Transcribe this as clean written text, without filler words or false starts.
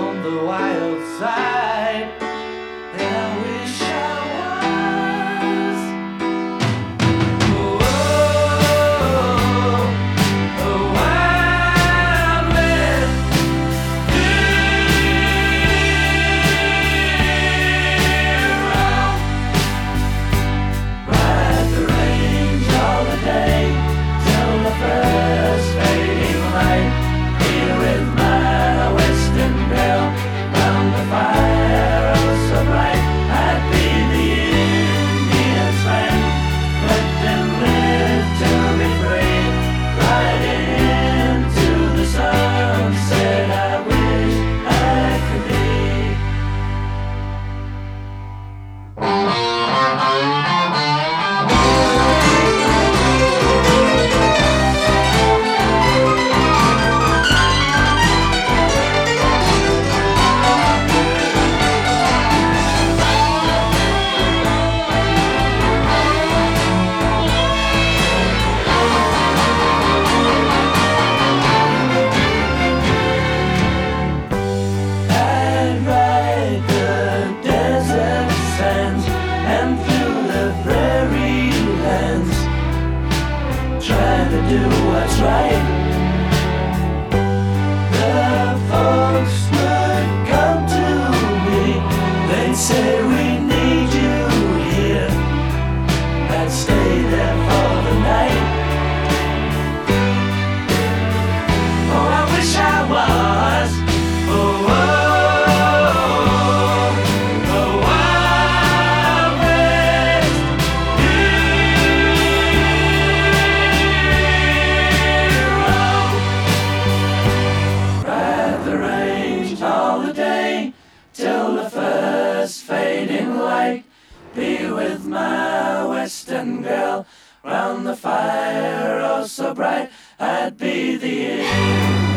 on the wild side, and I wish I was. Oh, a wild west hero. Ride the range all the day till the first fading light. Here with my western girl, round the fire oh so bright. I'd be the Indian's friend, let them live to be free. Riding into the sunset, I wish I could be. I'd ride the desert sands and through the prairie lands, trying to do what's right. The folks would come to me, they'd say we need you here. I'd stay there for the night. Oh, I wish I was. Oh, a wild west hero. Ride the range all the day till the first fading light. Be with my western girl round the fire oh so bright. I'd be the